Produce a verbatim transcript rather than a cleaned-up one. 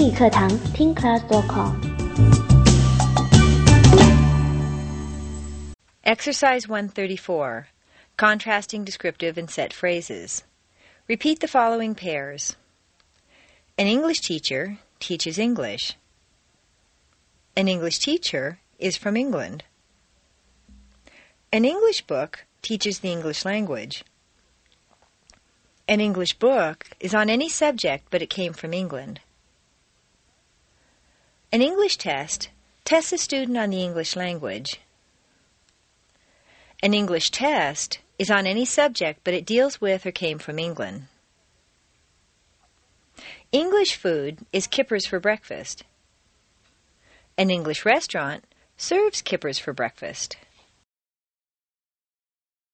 英语课堂 听 class dot com。 Exercise one thirty-four. Contrasting descriptive and set phrases. Repeat the following pairs. An English teacher teaches English. An English teacher is from England. An English book teaches the English language. An English book is on any subject, but it came from England. An English test tests a student on the English language. An English test is on any subject, but it deals with or came from England. English food is kippers for breakfast. An English restaurant serves kippers for breakfast.